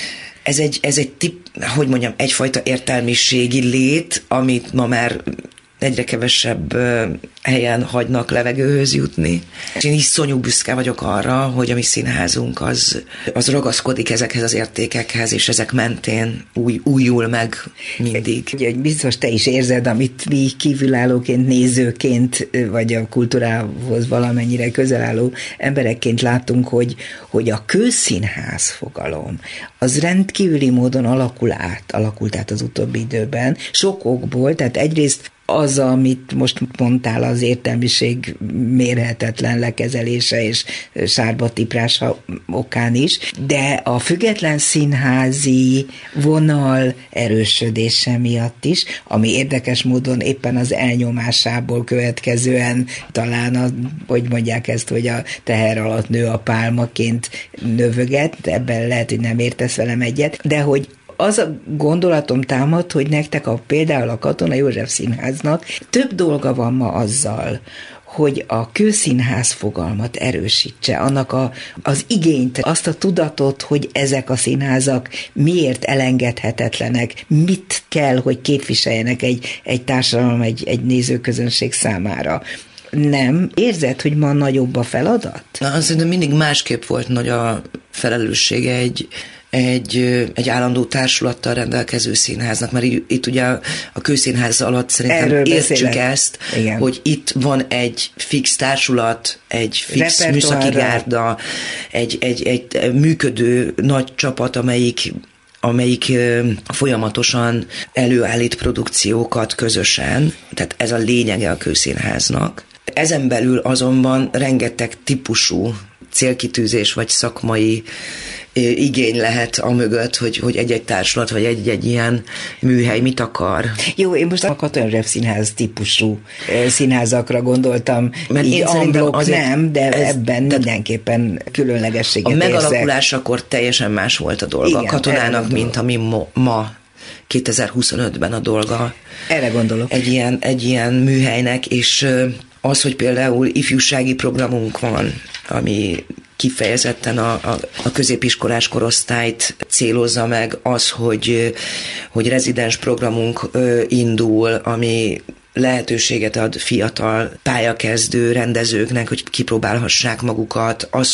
ez egy hogy mondjam, egyfajta értelmiségi lét, amit ma már egyre kevesebb helyen hagynak levegőhöz jutni. Én iszonyú büszke vagyok arra, hogy a mi színházunk az ragaszkodik ezekhez az értékekhez, és ezek mentén újul meg mindig. Ugye, biztos te is érzed, amit mi kívülállóként, nézőként, vagy a kultúrához valamennyire közel álló emberekként látunk, hogy a kőszínház fogalom az rendkívüli módon alakult át az utóbbi időben, sok okból, tehát egyrészt az, amit most mondtál, az értelmiség mérhetetlen lekezelése és sárba tiprása okán is, de a független színházi vonal erősödése miatt is, ami érdekes módon éppen az elnyomásából következően talán, hogy mondják ezt, hogy a teher alatt nő a pálmaként növöget, ebben lehet, hogy nem értesz velem egyet, de hogy az a gondolatom támad, hogy nektek például a Katona József Színháznak több dolga van ma azzal, hogy a kőszínház fogalmat erősítse, annak az igényt, azt a tudatot, hogy ezek a színházak miért elengedhetetlenek, mit kell, hogy képviseljenek egy társadalom, egy nézőközönség számára. Nem? Érzed, hogy ma nagyobb a feladat? Szerintem mindig másképp volt nagy a felelőssége egy állandó társulattal rendelkező színháznak, mert itt ugye a kőszínház alatt szerintem értsük ezt, igen, hogy itt van egy fix társulat, egy fix műszaki gárda, egy működő nagy csapat, amelyik folyamatosan előállít produkciókat közösen, tehát ez a lényege a kőszínháznak. Ezen belül azonban rengeteg típusú célkitűzés vagy szakmai igény lehet amögött, hogy egy-egy társulat, vagy egy ilyen műhely mit akar. Jó, én most a Katona József Színház típusú színházakra gondoltam. Mert én amblok nem, de ebben mindenképpen különlegességet érzek. A megalakulásakor teljesen más volt a dolga. Igen, a Katonának, mint ami ma 2025-ben a dolga. Erre gondolok. Egy ilyen műhelynek, és az, hogy például ifjúsági programunk van, ami kifejezetten a középiskolás korosztályt célozza meg, az, hogy rezidens programunk indul, ami lehetőséget ad fiatal pályakezdő rendezőknek, hogy kipróbálhassák magukat, az,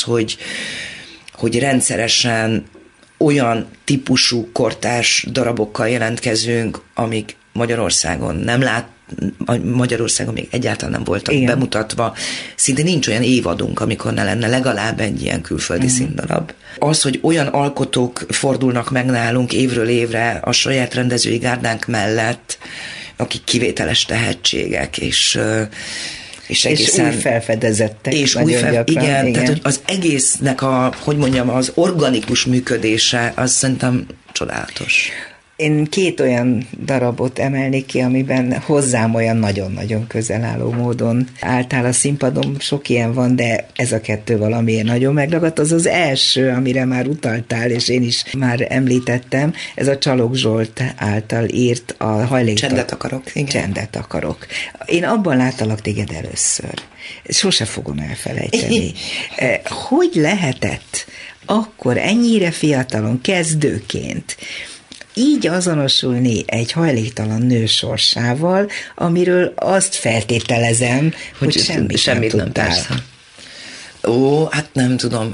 hogy rendszeresen olyan típusú kortárs darabokkal jelentkezünk, amik Magyarországon Magyarországon még egyáltalán nem voltak bemutatva. Szinte nincs olyan évadunk, amikor ne lenne legalább egy ilyen külföldi színdarab. Az, hogy olyan alkotók fordulnak meg nálunk évről évre a saját rendezői gárdánk mellett, akik kivételes tehetségek, és egészen, új felfedezettek. Igen, tehát hogy az egésznek az organikus működése, az szerintem csodálatos. Én 2 olyan darabot emelnék ki, amiben hozzám olyan nagyon-nagyon közel álló módon álltál a színpadon. Sok ilyen van, de ez a 2 valamiért nagyon megragadt. Az első, amire már utaltál, és én is már említettem, ez a Csalog Zsolt által írt a hajléktalan. Csendet akarok. Igen. Csendet akarok. Én abban láttalak téged először. Sose fogom elfelejteni. Hogy lehetett akkor ennyire fiatalon, kezdőként így azonosulni egy hajléktalan nő sorsával, amiről azt feltételezem, hogy semmit nem persze. Hát nem tudom,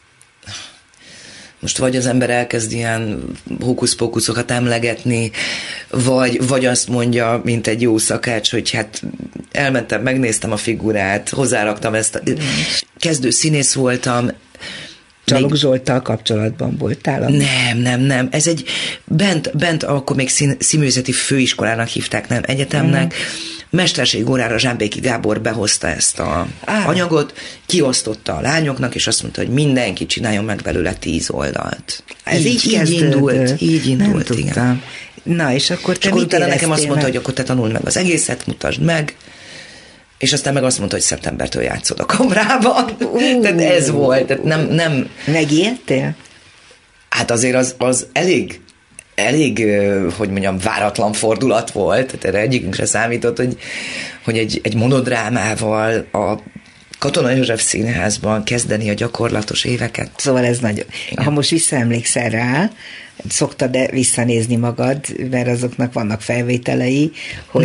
most vagy az ember elkezd ilyen hókuszpókuszokat emlegetni, vagy azt mondja, mint egy jó szakács, hogy hát elmentem, megnéztem a figurát, hozzáraktam ezt. Kezdő színész voltam. Csalog Zsolttal kapcsolatban voltál? Nem. Ez egy bent akkor még színművészeti főiskolának hívták, nem egyetemnek. Mesterség órára Zsámbéki Gábor behozta ezt a anyagot, kiosztotta a lányoknak, és azt mondta, hogy mindenki csináljon meg belőle 10 oldalt. Ez így indult. Nem igen. Na, és akkor te mit utána nekem azt mondta, hogy akkor te tanuld meg az egészet, mutasd meg, és aztán meg azt mondta, hogy szeptembertől játszod a kamrában. Tehát ez volt. Tehát nem. Megijedtél? Hát azért az elég, hogy mondjam, váratlan fordulat volt. Tehát erre egyikünk se számított, hogy egy monodrámával a Katona József Színházban kezdeni a gyakorlatos éveket. Szóval ez nagyon. Igen. Ha most visszaemlékszel rá, szoktad-e visszanézni magad, mert azoknak vannak felvételei, hogy...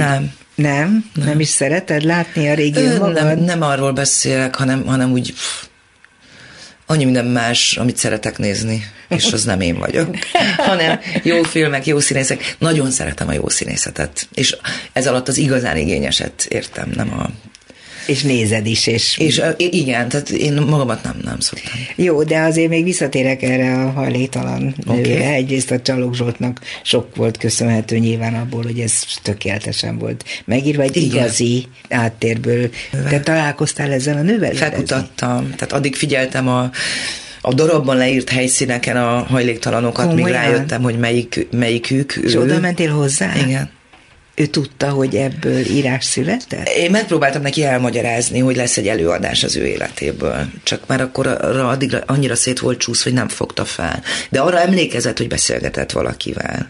Nem is szereted látni a régi magad? Nem arról beszélek, hanem úgy annyi minden más, amit szeretek nézni, és az nem én vagyok, hanem jó filmek, jó színészek. Nagyon szeretem a jó színészetet, és ez alatt az igazán igényeset értem, nem a... És nézed is, és igen, tehát én magamat nem szoktam. Jó, de azért még visszatérek erre a hajléktalan nőre. Egyrészt a Csalók Zsoltnak sok volt köszönhető nyilván abból, hogy ez tökéletesen volt megírva, egy igazi áttérből. Te találkoztál ezzel a nővel? Felkutattam, tehát addig figyeltem a darabban leírt helyszíneken a hajléktalanokat, míg rájöttem, hogy melyikük. És oda mentél hozzá? Igen. Ő tudta, hogy ebből írás született? Én megpróbáltam neki elmagyarázni, hogy lesz egy előadás az ő életéből. Csak már akkor addig annyira szét volt csúsz, hogy nem fogta fel. De arra emlékezett, hogy beszélgetett valakivel.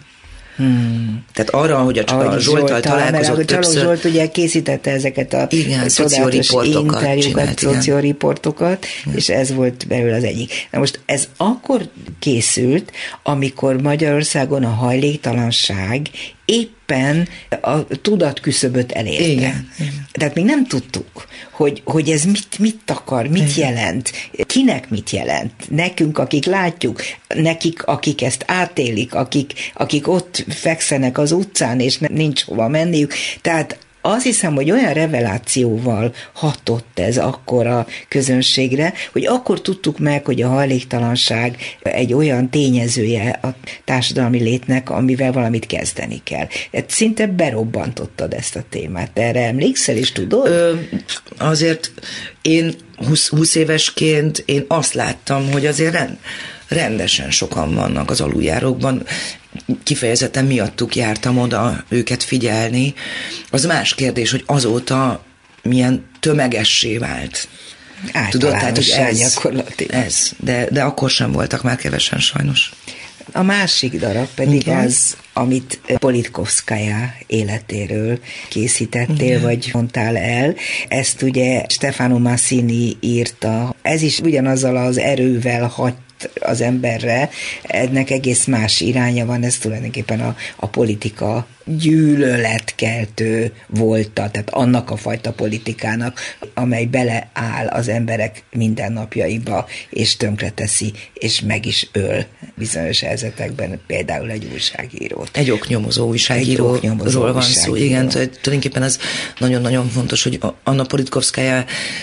Tehát arra, hogy a Zsolttal találkozott többször. Zsolt ugye készítette ezeket a csodálatos interjúkat, szocioriportokat, és ez volt belőle az egyik. Na most ez akkor készült, amikor Magyarországon a hajléktalanság éppen a tudatküszöböt elérte. Igen. Tehát még nem tudtuk, hogy ez mit akar, mit jelent, kinek mit jelent, nekünk, akik látjuk, nekik, akik ezt átélik, akik ott fekszenek az utcán, és nincs hova menniük. Tehát azt hiszem, hogy olyan revelációval hatott ez akkor a közönségre, hogy akkor tudtuk meg, hogy a hajléktalanság egy olyan tényezője a társadalmi létnek, amivel valamit kezdeni kell. Szinte berobbantottad ezt a témát. Erre emlékszel és tudod? Azért én 20 évesként én azt láttam, hogy azért rendesen sokan vannak az aluljárókban, kifejezetten miattuk jártam oda őket figyelni. Az más kérdés, hogy azóta milyen tömegessé vált. Tudod, tehát, hogy ez. De akkor sem voltak már kevesen sajnos. A másik darab pedig az, amit Politkovszkaja életéről készítettél, vagy mondtál el. Ezt ugye Stefano Massini írta. Ez is ugyanazzal az erővel hagy az emberre, ennek egész más iránya van, ez tulajdonképpen a politika gyűlöletkeltő volta, tehát annak a fajta politikának, amely beleáll az emberek mindennapjaiba, és tönkreteszi, és meg is öl bizonyos helyzetekben, például egy újságírót. Egy oknyomozó újságíróról van szó. Igen, tulajdonképpen ez nagyon-nagyon fontos, hogy Anna Politkovszkaja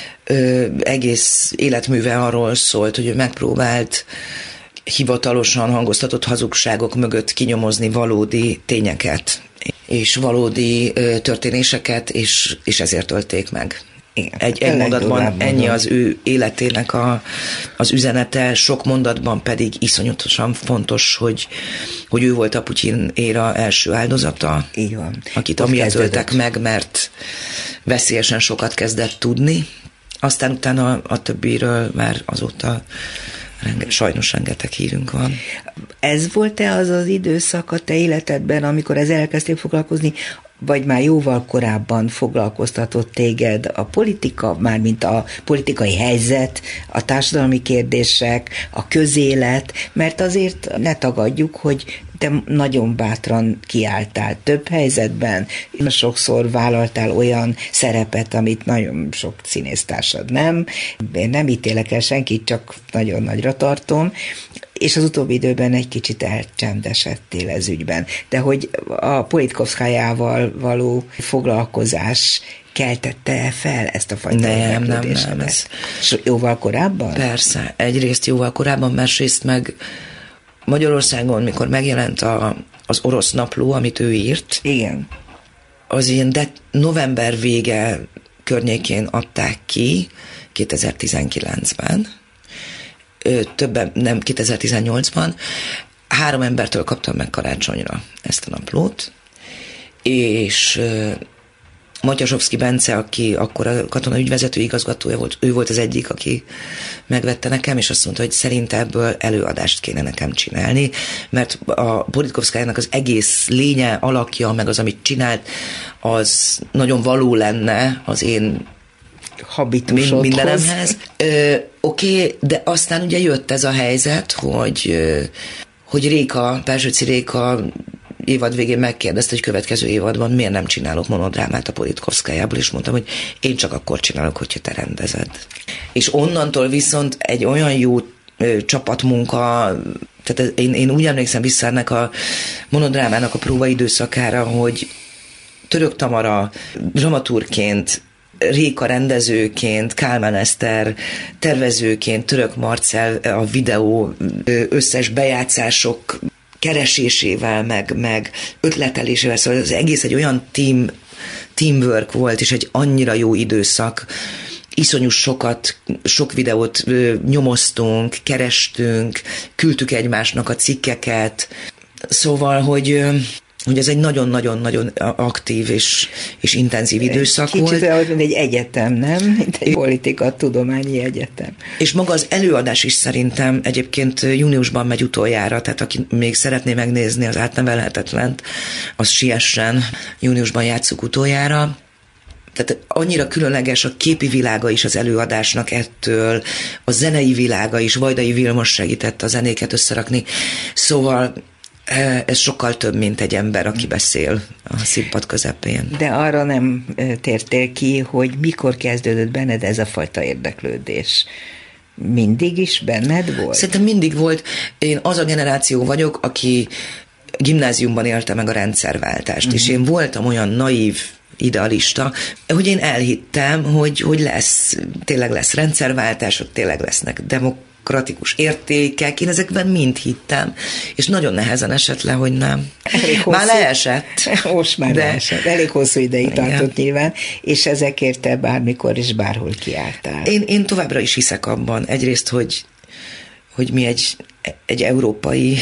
egész életműve arról szólt, hogy ő megpróbált hivatalosan hangoztatott hazugságok mögött kinyomozni valódi tényeket, és valódi történéseket, és ezért ölték meg. Egy mondatban ennyi az ő életének az üzenete, sok mondatban pedig iszonyatosan fontos, hogy ő volt a Putyin éra első áldozata. Így van. Akit amiatt öltek meg, mert veszélyesen sokat kezdett tudni. Aztán utána a többiről már azóta sajnos rengeteg hírünk van. Ez volt-e az az időszak a te életedben, amikor ezzel elkezdtél foglalkozni, vagy már jóval korábban foglalkoztatott téged a politika, mármint a politikai helyzet, a társadalmi kérdések, a közélet, mert azért ne tagadjuk, hogy te nagyon bátran kiálltál több helyzetben, sokszor vállaltál olyan szerepet, amit nagyon sok színésztársad nem. Én nem ítélek el senkit, csak nagyon nagyra tartom, és az utóbbi időben egy kicsit elcsendesedtél ez ügyben. De hogy a Politkovszkajával való foglalkozás keltette fel ezt a fajta érdeklődésedet? Nem. Jóval korábban? Persze, egyrészt jóval korábban, másrészt meg Magyarországon, mikor megjelent az Orosz Napló, amit ő írt, igen, az ilyen november vége környékén adták ki, 2019-ben, többen, nem 2018-ban, 3 embertől kaptam meg karácsonyra ezt a naplót, és Matyasovszky Bence, aki akkor a katona ügyvezető igazgatója volt, ő volt az egyik, aki megvette nekem, és azt mondta, hogy szerint ebből előadást kéne nekem csinálni, mert a Politkovszkajának az egész lénye, alakja, meg az, amit csinált, az nagyon való lenne az én habitusodhoz. Mindenemhez. Oké, de aztán ugye jött ez a helyzet, hogy Réka, Pelsőci Réka évad végén megkérdezte, hogy következő évadban miért nem csinálok monodrámát a Politkovszkájából, és mondtam, hogy én csak akkor csinálok, hogyha te rendezed. És onnantól viszont egy olyan jó csapatmunka, tehát én úgy emlékszem vissza ennek a monodrámának a próbaidőszakára, hogy Török Tamara dramaturgként, Réka rendezőként, Kálmán Eszter tervezőként, Török Marcell a videó összes bejátszások keresésével, meg ötletelésével, szóval az egész egy olyan teamwork volt, és egy annyira jó időszak. Iszonyú sok videót nyomoztunk, kerestünk, küldtük egymásnak a cikkeket, szóval, hogy ez egy nagyon-nagyon-nagyon aktív és intenzív időszak volt. Kicsit olyan, mint egy egyetem, nem? Mint egy politika-tudományi egyetem. És maga az előadás is szerintem egyébként júniusban megy utoljára, tehát aki még szeretné megnézni az Átnevelhetetlent, az siessen, júniusban játsszuk utoljára. Tehát annyira különleges a képi világa is az előadásnak ettől, a zenei világa is, Vajdai Vilmos segített a zenéket összerakni, szóval ez sokkal több, mint egy ember, aki beszél a színpad közepén. De arra nem tértél ki, hogy mikor kezdődött benned ez a fajta érdeklődés? Mindig is benned volt? Szerintem mindig volt. Én az a generáció vagyok, aki gimnáziumban élte meg a rendszerváltást, és én voltam olyan naív, idealista, hogy én elhittem, hogy tényleg lesz rendszerváltás, hogy tényleg lesznek demokratikus értékek, én ezekben mind hittem, és nagyon nehezen esett le, hogy nem. Már leesett. Most már leesett. Elég hosszú ideig tartott nyilván, és ezekért te bármikor és bárhol kiálltál. Én továbbra is hiszek abban, egyrészt, hogy mi egy európai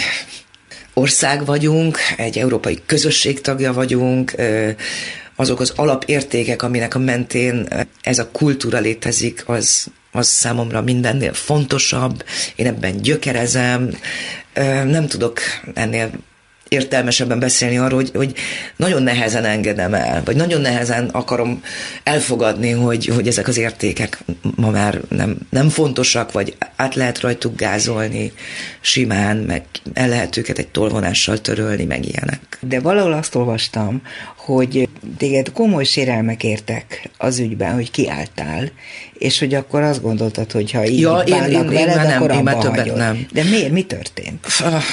ország vagyunk, egy európai közösség tagja vagyunk, azok az alapértékek, aminek a mentén ez a kultúra létezik, az számomra mindennél fontosabb, én ebben gyökerezem, nem tudok ennél értelmesebben beszélni arról, hogy nagyon nehezen engedem el, vagy nagyon nehezen akarom elfogadni, hogy ezek az értékek ma már nem fontosak, vagy át lehet rajtuk gázolni simán, meg el lehet őket egy tolvonással törölni, meg ilyenek. De valahol azt olvastam, hogy téged komoly sérelmek értek az ügyben, hogy kiálltál, és hogy akkor azt gondoltad, hogy ha így bánnak veled, akkor abba hagyod. Nem. De miért? Mi történt?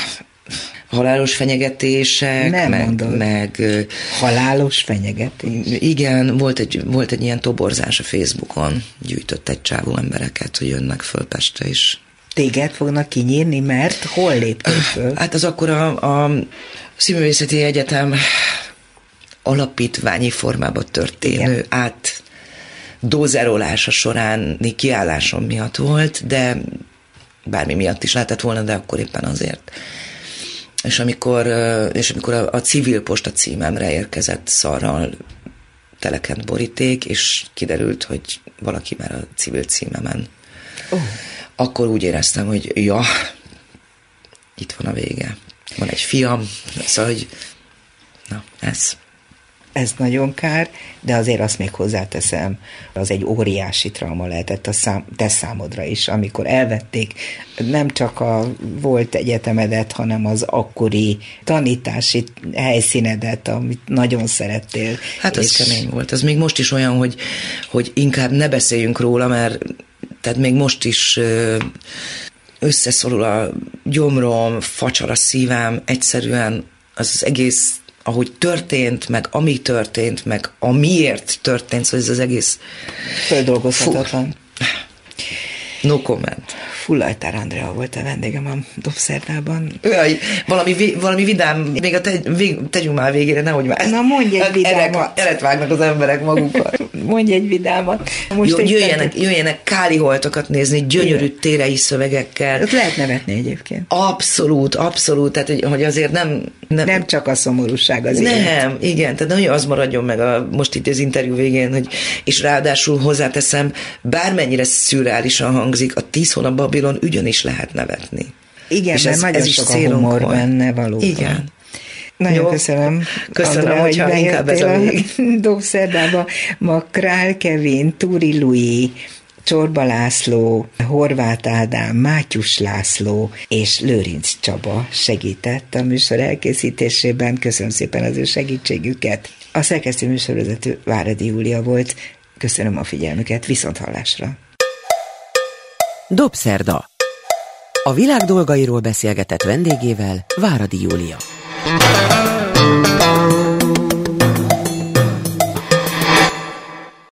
Halálos fenyegetések, meg halálos fenyegetés? Igen, volt egy ilyen toborzás a Facebookon, gyűjtött egy csávó embereket, hogy jönnek föl Pestre is. Téged fognak kinyírni, mert hol léptél föl? Hát az akkor a Színművészeti Egyetem alapítványi formában történő átdózerolása során kiállásom miatt volt, de bármi miatt is lehetett volna, de akkor éppen azért. És amikor a Civil Posta címemre érkezett szarral telekent boríték, és kiderült, hogy valaki már a civil címemen. Akkor úgy éreztem, hogy itt van a vége. Van egy fiam, szóval, hogy ez. Ez nagyon kár, de azért azt még hozzáteszem, az egy óriási trauma lehetett te számodra is, amikor elvették nem csak a volt egyetemedet, hanem az akkori tanítási helyszínedet, amit nagyon szerettél. Hát az kemény volt. Az még most is olyan, hogy inkább ne beszéljünk róla, mert tehát még most is összeszorul a gyomrom, facsar a szívem, egyszerűen az egész, ahogy történt, meg ami történt, meg amiért történt, szóval ez az egész földolgozhatatlan. No comment. Fullajtár Andrea volt a vendégem a Dobszerdában. Valami vidám, még tegyünk már végére, nehogy már. Na mondj egy vidámat. Eretvágnak az emberek magukat. Mondj egy vidámat. Most jöjjenek káli holtokat nézni, gyönyörű térei szövegekkel. Ott lehet nevetni egyébként. Abszolút, tehát hogy azért nem csak a szomorúság az élet. Nem, igen, tehát nagyon az maradjon meg most itt az interjú végén, hogy, és ráadásul hozzáteszem, bármennyire szürreálisan hangzik, a 10 hónap Babilon ügyön is lehet nevetni. Igen, és mert nagyon sok a humor benne valóban. Igen. Nagyon köszönöm. Köszönöm, Andrá, hogyha inkább ez a vég. Dobszerdába ma Král Kevin, Túri Lui, Csorba László, Horváth Ádám, Mátyus László és Lőrinc Csaba segített a műsor elkészítésében. Köszönöm szépen az ő segítségüket. A szerkesztő műsorvezető Váradi Júlia volt. Köszönöm a figyelmüket, viszonthallásra. Dobszerda. A világ dolgairól beszélgetett vendégével Váradi Júlia.